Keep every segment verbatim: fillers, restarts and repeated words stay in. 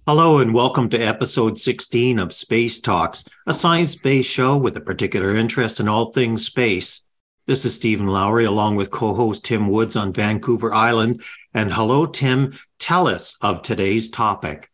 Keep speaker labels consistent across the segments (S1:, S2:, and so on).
S1: Hello and welcome to episode sixteen of Space Talks, a science-based show with a particular interest in all things space. This is Stephen Lowry along with co-host Tim Woods on Vancouver Island. And hello, Tim, tell us of today's topic.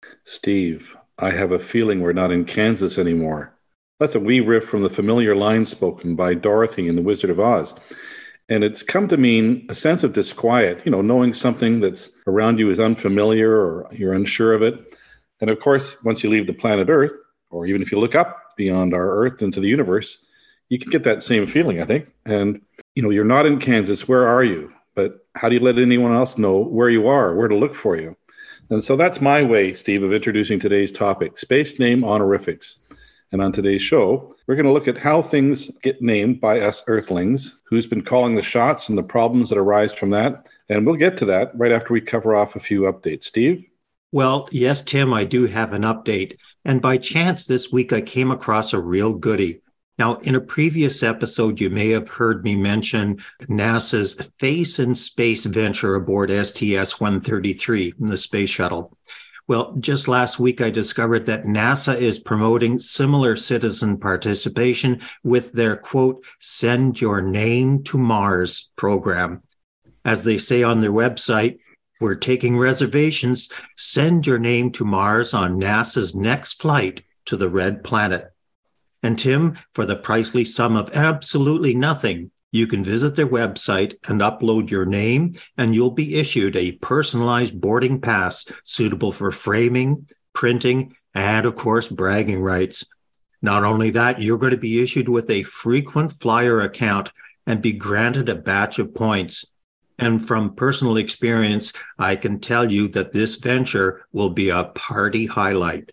S2: Steve, I have a feeling we're not in Kansas anymore. That's a wee riff from the familiar line spoken by Dorothy in The Wizard of Oz. And it's come to mean a sense of disquiet, you know, knowing something that's around you is unfamiliar or you're unsure of it. And of course, once you leave the planet Earth, or even if you look up beyond our Earth into the universe, you can get that same feeling, I think. And, you know, you're not in Kansas, where are you? But how do you let anyone else know where you are, where to look for you? And so that's my way, Steve, of introducing today's topic, space name honorifics. And on today's show, we're going to look at how things get named by us Earthlings, who's been calling the shots and the problems that arise from that. And we'll get to that right after we cover off a few updates. Steve?
S1: Well, yes, Tim, I do have an update. And by chance this week, I came across a real goodie. Now, in a previous episode, you may have heard me mention NASA's Face in Space venture aboard S T S one thirty-three, the space shuttle. Well, just last week, I discovered that NASA is promoting similar citizen participation with their, quote, Send Your Name to Mars program. As they say on their website, we're taking reservations. Send your name to Mars on NASA's next flight to the Red Planet. And Tim, for the pricely sum of absolutely nothing, you can visit their website and upload your name, and you'll be issued a personalized boarding pass suitable for framing, printing, and, of course, bragging rights. Not only that, you're going to be issued with a frequent flyer account and be granted a batch of points. And from personal experience, I can tell you that this venture will be a party highlight.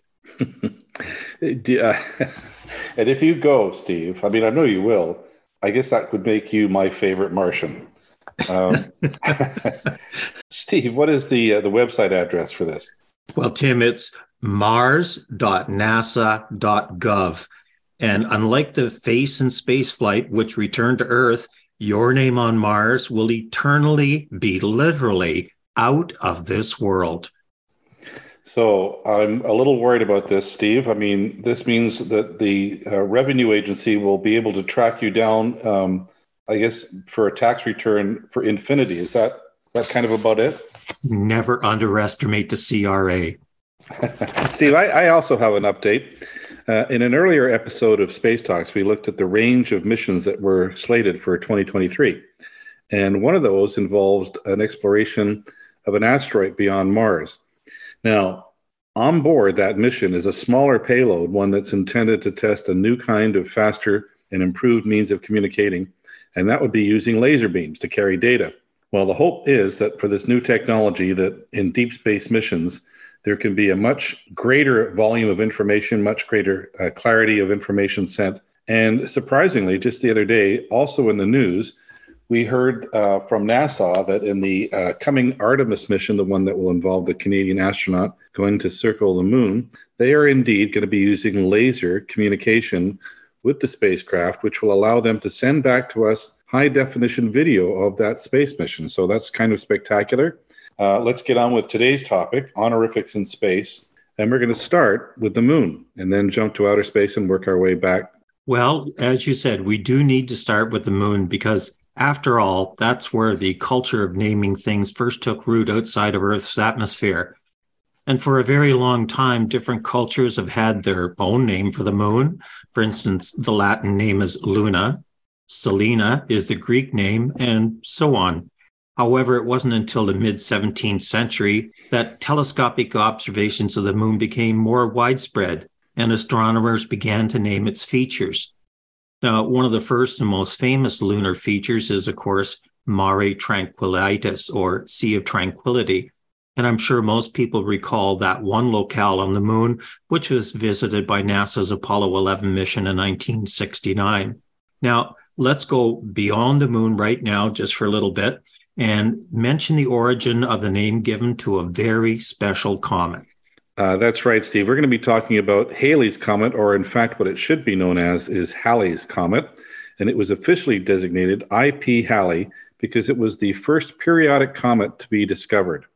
S2: Yeah. And if you go, Steve, I mean, I know you will, I guess that could make you my favorite Martian. Um, Steve, what is the uh, the website address for this?
S1: Well, Tim, it's mars dot nasa dot gov. And unlike the Face in Space flight, which returned to Earth, your name on Mars will eternally be literally out of this world.
S2: So I'm a little worried about this, Steve. I mean, this means that the uh, revenue agency will be able to track you down, um, I guess, for a tax return for infinity. Is that is that kind of about it?
S1: Never underestimate the C R A.
S2: Steve, I, I also have an update. Uh, in an earlier episode of Space Talks, we looked at the range of missions that were slated for twenty twenty-three. And one of those involved an exploration of an asteroid beyond Mars. Now, on board that mission is a smaller payload, one that's intended to test a new kind of faster and improved means of communicating, and that would be using laser beams to carry data. Well, the hope is that for this new technology, that in deep space missions, there can be a much greater volume of information, much greater uh, clarity of information sent. And surprisingly, just the other day, also in the news, we heard uh, from NASA that in the uh, coming Artemis mission, the one that will involve the Canadian astronaut going to circle the moon, they are indeed going to be using laser communication with the spacecraft, which will allow them to send back to us high-definition video of that space mission. So that's kind of spectacular. Uh, let's get on with today's topic, honorifics in space. And we're going to start with the moon and then jump to outer space and work our way back.
S1: Well, as you said, we do need to start with the moon because after all, that's where the culture of naming things first took root outside of Earth's atmosphere. And for a very long time, different cultures have had their own name for the moon. For instance, the Latin name is Luna, Selena is the Greek name, and so on. However, it wasn't until the mid-seventeenth century that telescopic observations of the moon became more widespread, and astronomers began to name its features. Now, one of the first and most famous lunar features is, of course, Mare Tranquillitatis, or Sea of Tranquility. And I'm sure most people recall that one locale on the moon, which was visited by NASA's Apollo eleven mission in nineteen sixty-nine. Now, let's go beyond the moon right now, just for a little bit, and mention the origin of the name given to a very special comet.
S2: Uh, that's right, Steve. We're going to be talking about Halley's Comet, or in fact, what it should be known as is Halley's Comet. And it was officially designated I P Halley because it was the first periodic comet to be discovered.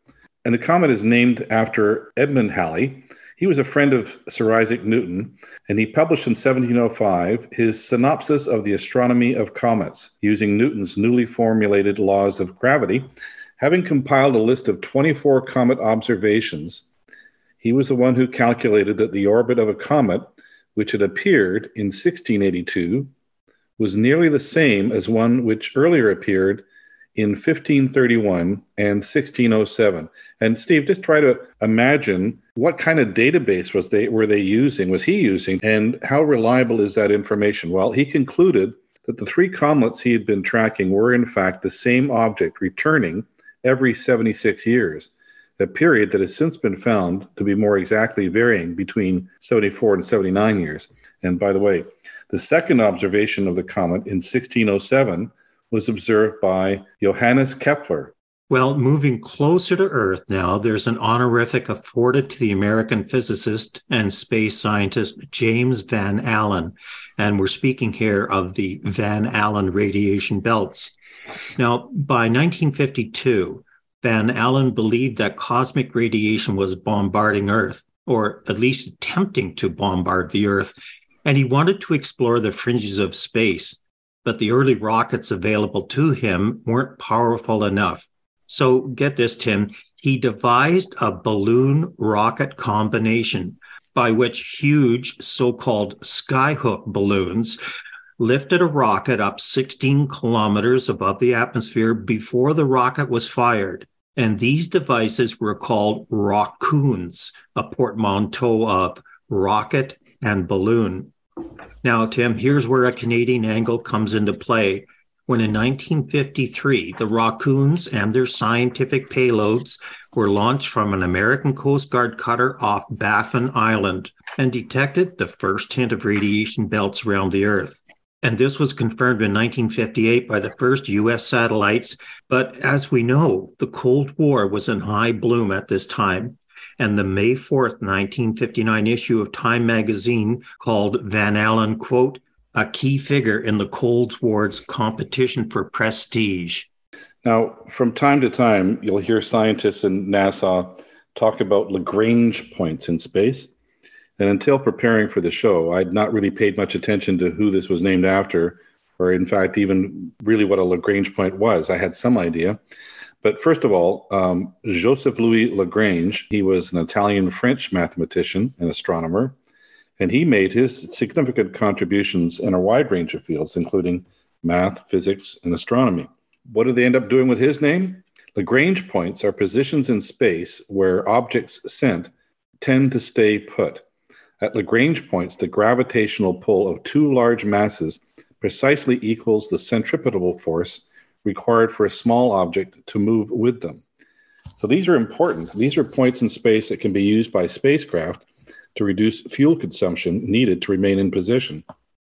S2: And the comet is named after Edmund Halley. He was a friend of Sir Isaac Newton, and he published in seventeen oh five his Synopsis of the Astronomy of Comets, using Newton's newly formulated laws of gravity. Having compiled a list of twenty-four comet observations, he was the one who calculated that the orbit of a comet, which had appeared in sixteen eighty-two, was nearly the same as one which earlier appeared in fifteen thirty-one and sixteen oh seven. And Steve, just try to imagine what kind of database was they were they using, was he using, and how reliable is that information? Well, he concluded that the three comets he had been tracking were in fact the same object returning every seventy-six years, a period that has since been found to be more exactly varying between seventy-four and seventy-nine years. And by the way, the second observation of the comet in sixteen oh seven was observed by Johannes Kepler.
S1: Well, moving closer to Earth now, there's an honorific afforded to the American physicist and space scientist James Van Allen. And we're speaking here of the Van Allen radiation belts. Now, by nineteen fifty-two, Van Allen believed that cosmic radiation was bombarding Earth, or at least attempting to bombard the Earth, and he wanted to explore the fringes of space. But the early rockets available to him weren't powerful enough. So get this, Tim, he devised a balloon rocket combination by which huge so-called skyhook balloons lifted a rocket up sixteen kilometers above the atmosphere before the rocket was fired. And these devices were called rockoons, a portmanteau of rocket and balloon. Now, Tim, here's where a Canadian angle comes into play. When in nineteen fifty-three, the Rockoons and their scientific payloads were launched from an American Coast Guard cutter off Baffin Island and detected the first hint of radiation belts around the Earth. And this was confirmed in nineteen fifty-eight by the first U S satellites. But as we know, the Cold War was in high bloom at this time. And the May fourth, nineteen fifty-nine issue of Time magazine called Van Allen, quote, a key figure in the Cold War's competition for prestige.
S2: Now, from time to time, you'll hear scientists in NASA talk about Lagrange points in space. And until preparing for the show, I'd not really paid much attention to who this was named after, or in fact, even really what a Lagrange point was. I had some idea. But first of all, um, Joseph Louis Lagrange, he was an Italian-French mathematician and astronomer. And he made his significant contributions in a wide range of fields, including math, physics, and astronomy. What did they end up doing with his name? Lagrange points are positions in space where objects sent tend to stay put. At Lagrange points, the gravitational pull of two large masses precisely equals the centripetal force required for a small object to move with them. So these are important. These are points in space that can be used by spacecraft to reduce fuel consumption needed to remain in position.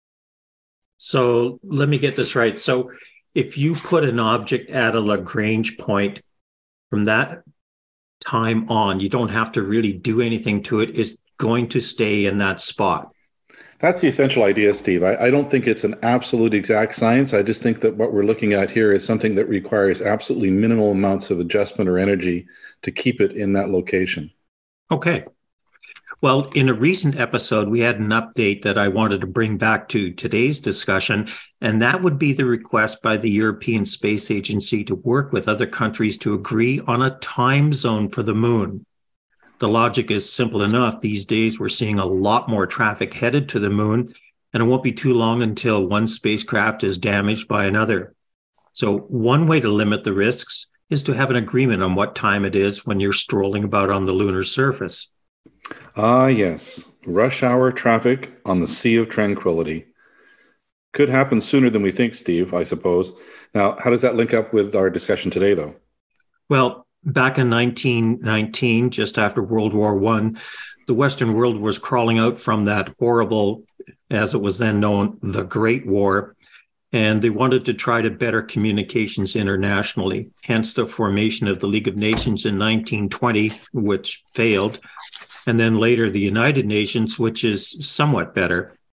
S1: So let me get this right. So if you put an object at a Lagrange point, from that time on, you don't have to really do anything to it. It's going to stay in that spot.
S2: That's the essential idea, Steve. I, I don't think it's an absolute exact science. I just think that what we're looking at here is something that requires absolutely minimal amounts of adjustment or energy to keep it in that location.
S1: Okay. Well, in a recent episode, we had an update that I wanted to bring back to today's discussion, and that would be the request by the European Space Agency to work with other countries to agree on a time zone for the moon. The logic is simple enough. These days, we're seeing a lot more traffic headed to the moon, and it won't be too long until one spacecraft is damaged by another. So one way to limit the risks is to have an agreement on what time it is when you're strolling about on the lunar surface.
S2: Ah, yes. Rush hour traffic on the Sea of Tranquility. Could happen sooner than we think, Steve, I suppose. Now, how does that link up with our discussion today, though?
S1: Well, back in nineteen nineteen, just after World War One, the Western world was crawling out from that horrible, as it was then known, the Great War, and they wanted to try to better communications internationally, hence the formation of the League of Nations in nineteen twenty, which failed, and then later the United Nations, which is somewhat better.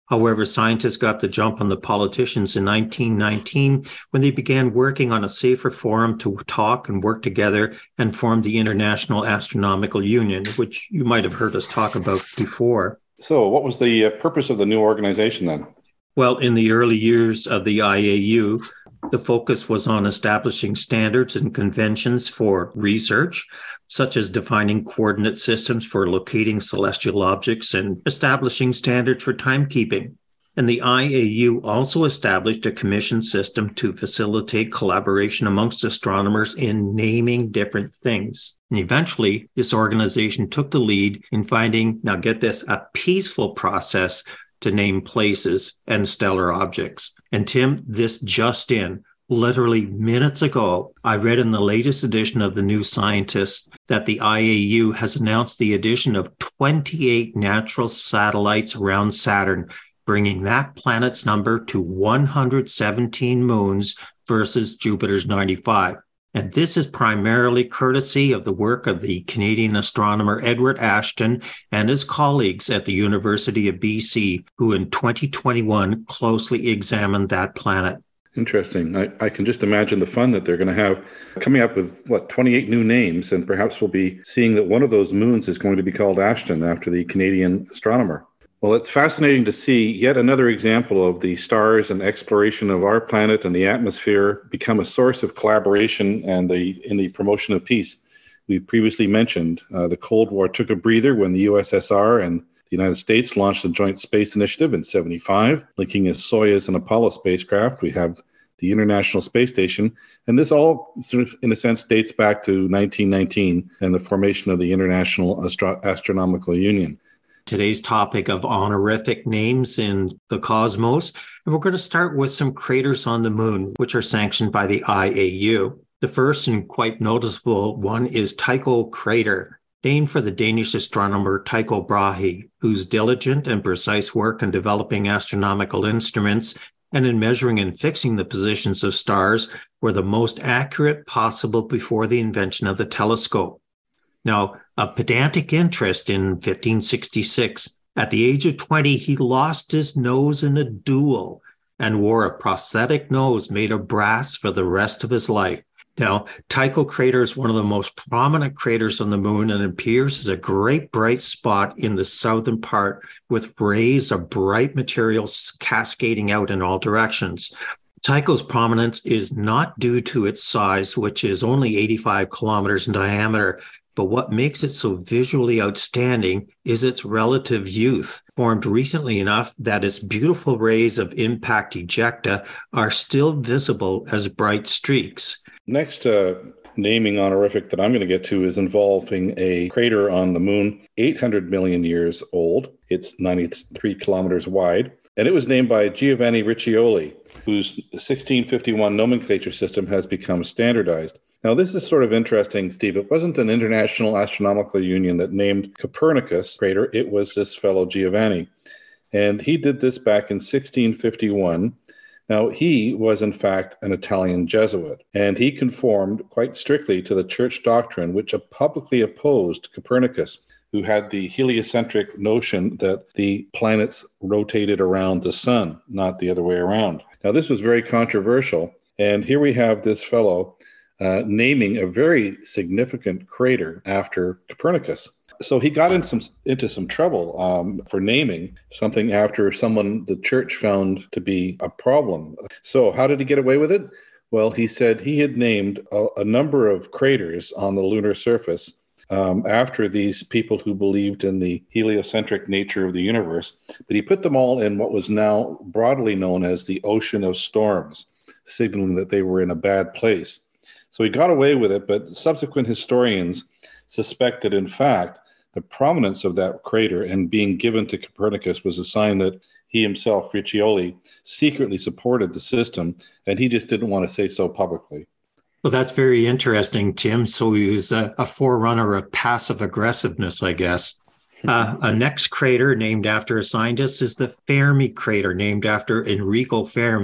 S1: However, scientists got the jump on the politicians in nineteen nineteen when they began working on a safer forum to talk and work together and formed the International Astronomical Union, which you might have heard us talk about before.
S2: So what was the uh, purpose of the new organization then?
S1: Well, in the early years of the I A U, the focus was on establishing standards and conventions for research, such as defining coordinate systems for locating celestial objects and establishing standards for timekeeping. And the I A U also established a commission system to facilitate collaboration amongst astronomers in naming different things. And eventually, this organization took the lead in finding, now get this, a peaceful process to name places and stellar objects. And Tim, this just in, literally minutes ago, I read in the latest edition of The New Scientist that the I A U has announced the addition of twenty-eight natural satellites around Saturn, bringing that planet's number to one hundred seventeen moons versus Jupiter's ninety-five. And this is primarily courtesy of the work of the Canadian astronomer Edward Ashton and his colleagues at the University of B C, who in twenty twenty-one closely examined that planet.
S2: Interesting. I, I can just imagine the fun that they're going to have coming up with, what, twenty-eight new names, and perhaps we'll be seeing that one of those moons is going to be called Ashton after the Canadian astronomer. Well, it's fascinating to see yet another example of the stars and exploration of our planet and the atmosphere become a source of collaboration and the in the promotion of peace. We previously mentioned uh, the Cold War took a breather when the U S S R and the United States launched the Joint Space Initiative in seventy-five, linking a Soyuz and Apollo spacecraft. We have the International Space Station, and this all sort of, in a sense, dates back to nineteen nineteen and the formation of the International Astro- Astronomical Union.
S1: Today's topic of honorific names in the cosmos. And we're going to start with some craters on the moon, which are sanctioned by the I A U. The first and quite noticeable one is Tycho crater, named for the Danish astronomer Tycho Brahe, whose diligent and precise work in developing astronomical instruments and in measuring and fixing the positions of stars were the most accurate possible before the invention of the telescope. Now, of pedantic interest, in fifteen sixty-six, at the age of twenty, he lost his nose in a duel and wore a prosthetic nose made of brass for the rest of his life. Now, Tycho crater is one of the most prominent craters on the moon and appears as a great bright spot in the southern part with rays of bright materials cascading out in all directions. Tycho's prominence is not due to its size, which is only eighty-five kilometers in diameter, but what makes it so visually outstanding is its relative youth, formed recently enough that its beautiful rays of impact ejecta are still visible as bright streaks.
S2: Next uh, naming honorific that I'm going to get to is involving a crater on the moon, eight hundred million years old. It's ninety-three kilometers wide, and it was named by Giovanni Riccioli, whose sixteen fifty-one nomenclature system has become standardized. Now, this is sort of interesting, Steve. It wasn't an International Astronomical Union that named Copernicus crater. It was this fellow Giovanni. And he did this back in sixteen fifty-one. Now, he was, in fact, an Italian Jesuit, and he conformed quite strictly to the church doctrine, which publicly opposed Copernicus, who had the heliocentric notion that the planets rotated around the sun, not the other way around. Now, this was very controversial, and here we have this fellow Uh, naming a very significant crater after Copernicus. So he got in some, into some trouble um, for naming something after someone the church found to be a problem. So how did he get away with it? Well, he said he had named a, a number of craters on the lunar surface um, after these people who believed in the heliocentric nature of the universe, but he put them all in what was now broadly known as the Ocean of Storms, signaling that they were in a bad place. So he got away with it, but subsequent historians suspect that, in fact, the prominence of that crater and being given to Copernicus was a sign that he himself, Riccioli, secretly supported the system, and he just didn't want to say so publicly.
S1: Well, that's very interesting, Tim. So he was a, a forerunner of passive aggressiveness, I guess. Uh, a next crater named after a scientist is the Fermi crater, named after Enrico Fermi.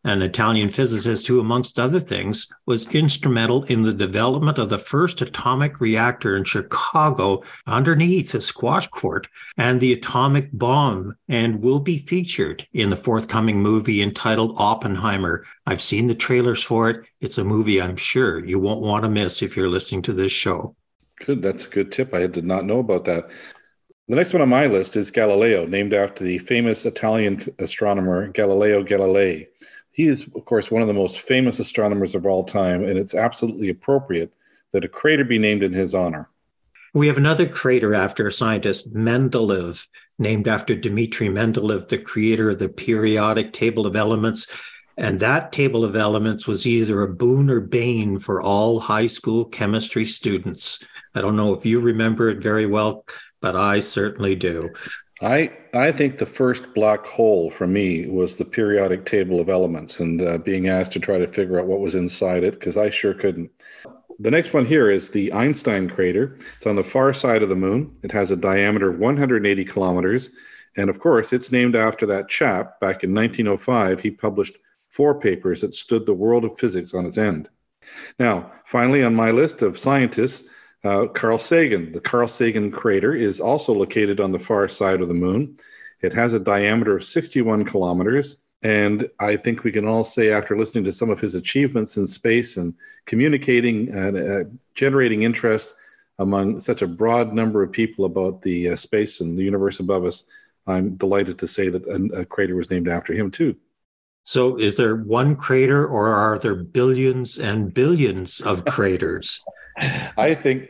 S1: an Italian physicist who, amongst other things, was instrumental in the development of the first atomic reactor in Chicago underneath a squash court and the atomic bomb, and will be featured in the forthcoming movie entitled Oppenheimer. I've seen the trailers for it. It's a movie I'm sure you won't want to miss if you're listening to this show.
S2: Good. That's a good tip. I did not know about that. The next one on my list is Galileo, named after the famous Italian astronomer Galileo Galilei. He is, of course, one of the most famous astronomers of all time, and it's absolutely appropriate that a crater be named in his honor.
S1: We have another crater after a scientist, Mendeleev, named after Dmitry Mendeleev, the creator of the periodic table of elements. And that table of elements was either a boon or bane for all high school chemistry students. I don't know if you remember it very well, but I certainly do.
S2: I I think the first black hole for me was the periodic table of elements, and uh, being asked to try to figure out what was inside it, because I sure couldn't. The next one here is the Einstein crater. It's on the far side of the moon. It has a diameter of one hundred eighty kilometers. And of course, it's named after that chap. Back in nineteen oh five, he published four papers that stood the world of physics on its end. Now, finally, on my list of scientists, Uh, Carl Sagan. The Carl Sagan crater is also located on the far side of the moon. It has a diameter of sixty-one kilometers, and I think we can all say, after listening to some of his achievements in space and communicating and uh, generating interest among such a broad number of people about the uh, space and the universe above us, I'm delighted to say that a, a crater was named after him too.
S1: So is there one crater, or are there billions and billions of craters?
S2: I think,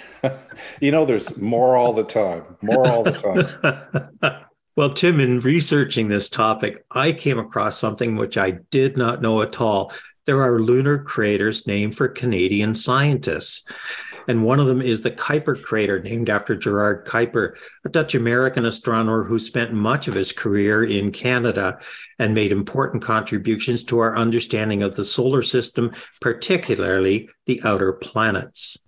S2: you know, there's more all the time, more all the time.
S1: Well, Tim, in researching this topic, I came across something which I did not know at all. There are lunar craters named for Canadian scientists. And one of them is the Kuiper crater, named after Gerard Kuiper, a Dutch-American astronomer who spent much of his career in Canada and made important contributions to our understanding of the solar system, particularly the outer planets.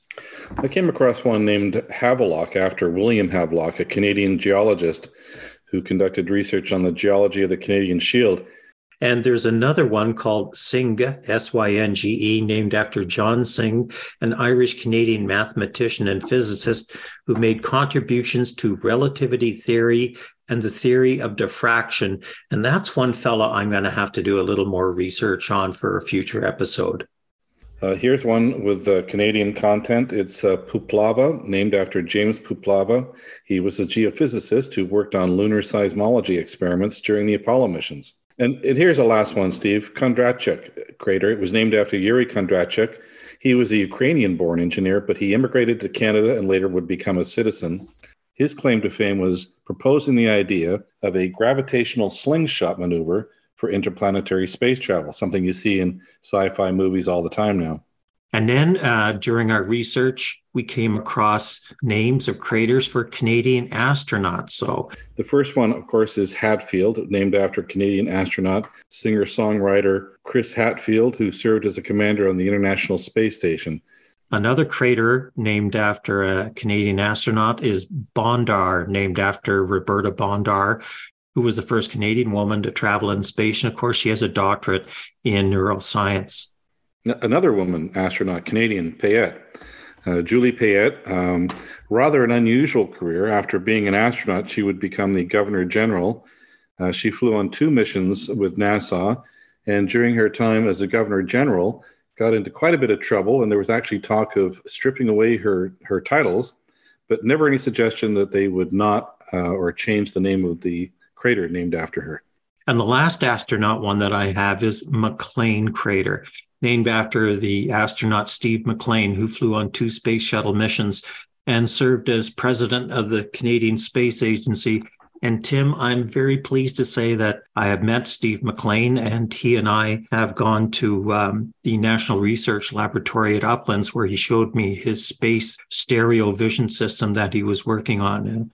S2: I came across one named Havelock after William Havelock, a Canadian geologist who conducted research on the geology of the Canadian Shield.
S1: And there's another one called Synge, S Y N G E, named after John Synge, an Irish-Canadian mathematician and physicist who made contributions to relativity theory and the theory of diffraction. And that's one fella I'm going to have to do a little more research on for a future episode.
S2: Uh, here's one with uh, Canadian content. It's uh, Puplava, named after James Puplava. He was a geophysicist who worked on lunar seismology experiments during the Apollo missions. And, and here's the last one, Steve. Kondratyuk crater. It was named after Yuri Kondratyuk. He was a Ukrainian-born engineer, but he immigrated to Canada and later would become a citizen. His claim to fame was proposing the idea of a gravitational slingshot maneuver for interplanetary space travel, something you see in sci-fi movies all the time now.
S1: And then uh, during our research, we came across names of craters for Canadian astronauts. So
S2: the first one, of course, is Hatfield, named after Canadian astronaut, singer-songwriter Chris Hadfield, who served as a commander on the International Space Station.
S1: Another crater named after a Canadian astronaut is Bondar, named after Roberta Bondar, who was the first Canadian woman to travel in space. And of course, she has a doctorate in neuroscience.
S2: Another woman astronaut, Canadian, Payette. Uh, Julie Payette, um, rather an unusual career. After being an astronaut, she would become the Governor General. Uh, she flew on two missions with NASA, and during her time as a Governor General, got into quite a bit of trouble, and there was actually talk of stripping away her, her titles, but never any suggestion that they would not uh, or change the name of the crater named after her.
S1: And the last astronaut one that I have is McLean crater, named after the astronaut Steve McLean, who flew on two space shuttle missions and served as president of the Canadian Space Agency. And Tim, I'm very pleased to say that I have met Steve McLean, and he and I have gone to um, the National Research Laboratory at Uplands, where he showed me his space stereo vision system that he was working on.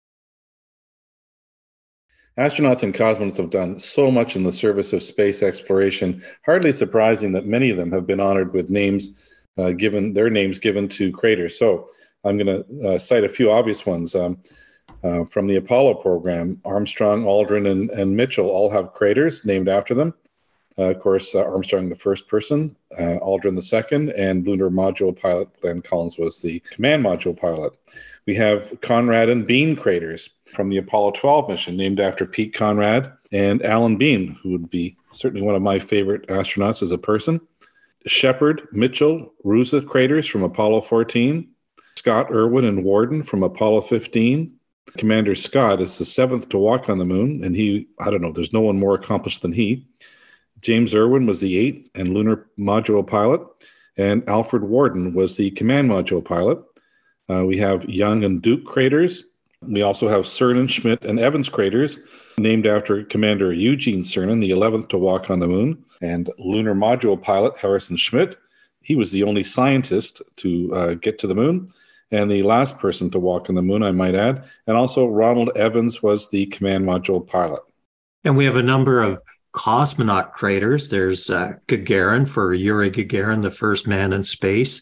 S2: Astronauts and cosmonauts have done so much in the service of space exploration, hardly surprising that many of them have been honored with names uh, given, their names given to craters. So I'm going to uh, cite a few obvious ones. Um, uh, from the Apollo program, Armstrong, Aldrin, and, and Mitchell all have craters named after them. Uh, of course, uh, Armstrong, the first person, uh, Aldrin, the second, and lunar module pilot Glenn Collins was the command module pilot. We have Conrad and Bean craters from the Apollo twelve mission, named after Pete Conrad and Alan Bean, who would be certainly one of my favorite astronauts as a person. Shepard, Mitchell, Roosa craters from Apollo fourteen. Scott, Irwin, and Warden from Apollo fifteen. Commander Scott is the seventh to walk on the moon, and he, I don't know, there's no one more accomplished than he. James Irwin was the eighth and lunar module pilot, and Alfred Warden was the command module pilot. Uh, we have Young and Duke craters. We also have Cernan, Schmidt, and Evans craters, named after Commander Eugene Cernan, the eleventh to walk on the moon, and lunar module pilot Harrison Schmitt. He was the only scientist to uh, get to the moon, and the last person to walk on the moon, I might add. And also Ronald Evans was the command module pilot.
S1: And we have a number of cosmonaut craters. There's uh, Gagarin for Yuri Gagarin, the first man in space.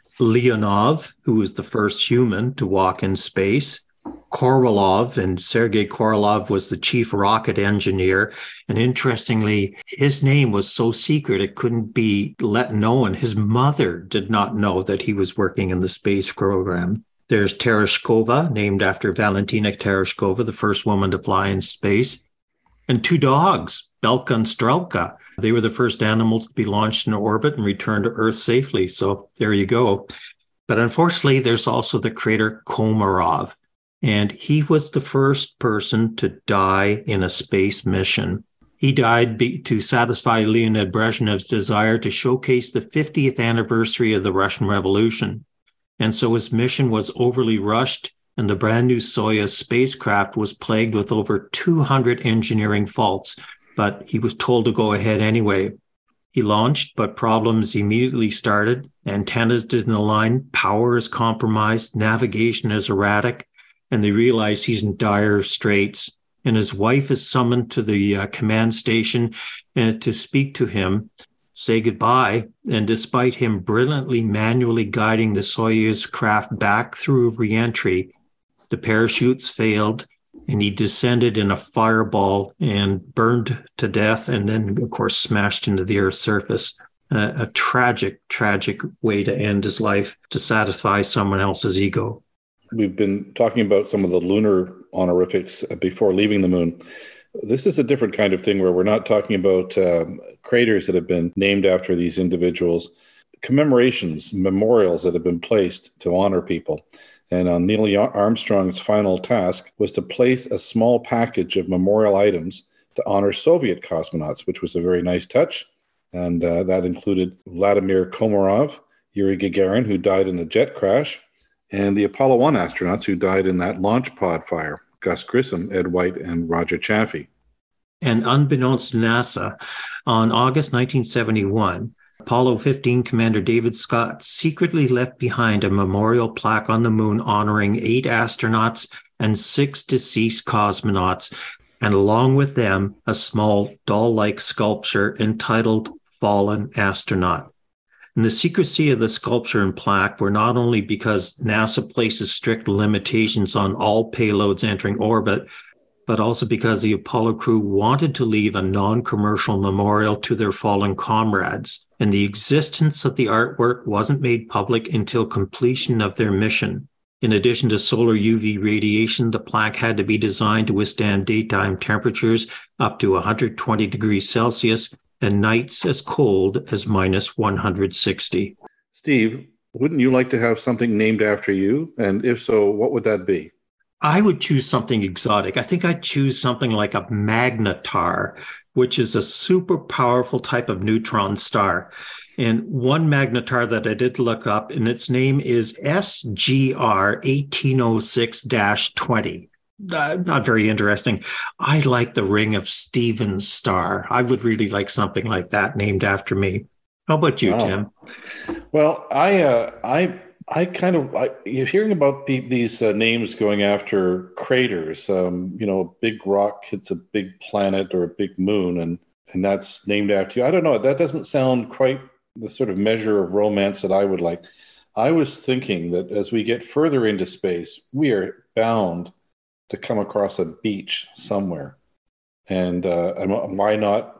S1: Leonov, who was the first human to walk in space. Korolev, and Sergei Korolev was the chief rocket engineer. And interestingly, his name was so secret it couldn't be let known. His mother did not know that he was working in the space program. There's Tereshkova, named after Valentina Tereshkova, the first woman to fly in space. And two dogs, Belka and Strelka. They were the first animals to be launched in orbit and return to Earth safely. So there you go. But unfortunately, there's also the crater Komarov. And he was the first person to die in a space mission. He died be- to satisfy Leonid Brezhnev's desire to showcase the fiftieth anniversary of the Russian Revolution. And so his mission was overly rushed, and the brand new Soyuz spacecraft was plagued with over two hundred engineering faults, but he was told to go ahead anyway. He launched, but problems immediately started. Antennas didn't align, power is compromised, navigation is erratic, and they realize he's in dire straits. And his wife is summoned to the uh, command station uh, to speak to him, say goodbye. And despite him brilliantly manually guiding the Soyuz craft back through reentry, the parachutes failed, and he descended in a fireball and burned to death, and then, of course, smashed into the Earth's surface. Uh, a tragic, tragic way to end his life, to satisfy someone else's ego.
S2: We've been talking about some of the lunar honorifics before leaving the moon. This is a different kind of thing where we're not talking about um, craters that have been named after these individuals, commemorations, memorials that have been placed to honor people. And on Neil Armstrong's final task was to place a small package of memorial items to honor Soviet cosmonauts, which was a very nice touch. And uh, that included Vladimir Komarov, Yuri Gagarin, who died in a jet crash, and the Apollo one astronauts who died in that launch pod fire, Gus Grissom, Ed White, and Roger Chaffee.
S1: And unbeknownst to NASA, on August nineteen seventy-one, Apollo fifteen Commander David Scott secretly left behind a memorial plaque on the moon honoring eight astronauts and six deceased cosmonauts, and along with them, a small doll-like sculpture entitled Fallen Astronaut. And the secrecy of the sculpture and plaque were not only because NASA places strict limitations on all payloads entering orbit, but also because the Apollo crew wanted to leave a non-commercial memorial to their fallen comrades. And the existence of the artwork wasn't made public until completion of their mission. In addition to solar U V radiation, the plaque had to be designed to withstand daytime temperatures up to one hundred twenty degrees Celsius and nights as cold as minus one hundred sixty.
S2: Steve, wouldn't you like to have something named after you? And if so, what would that be?
S1: I would choose something exotic. I think I'd choose something like a magnetar, which is a super powerful type of neutron star. And one magnetar that I did look up, and its name is S G R eighteen oh six dash twenty. Uh, not very interesting. I like the Ring of Stephen's star. I would really like something like that named after me. How about you, wow. Tim?
S2: Well, I, uh, I, I kind of, I, you're hearing about the, these uh, names going after craters. Um, you know, a big rock hits a big planet or a big moon, and and that's named after you. I don't know. That doesn't sound quite the sort of measure of romance that I would like. I was thinking that as we get further into space, we are bound to come across a beach somewhere. And, uh, and why not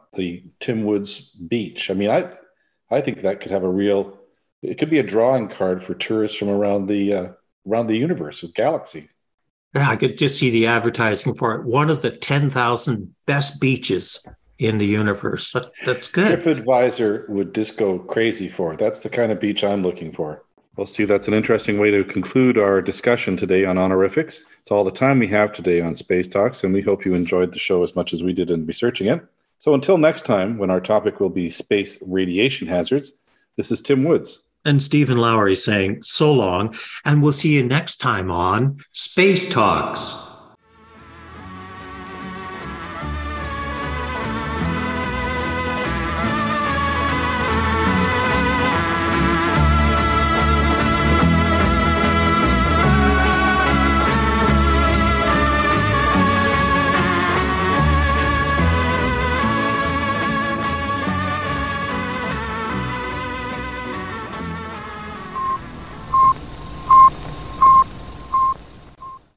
S2: the Tim Woods Beach. I mean, I I think that could have a real, it could be a drawing card for tourists from around the uh, around the universe, of galaxy.
S1: Yeah, I could just see the advertising for it. One of the ten thousand best beaches in the universe. That, that's good.
S2: TripAdvisor would just go crazy for it. That's the kind of beach I'm looking for. Well, Steve, that's an interesting way to conclude our discussion today on honorifics. It's all the time we have today on Space Talks, and we hope you enjoyed the show as much as we did in researching it. So until next time, when our topic will be space radiation hazards, this is Tim Woods.
S1: And Stephen Lowry saying so long, and we'll see you next time on Space Talks.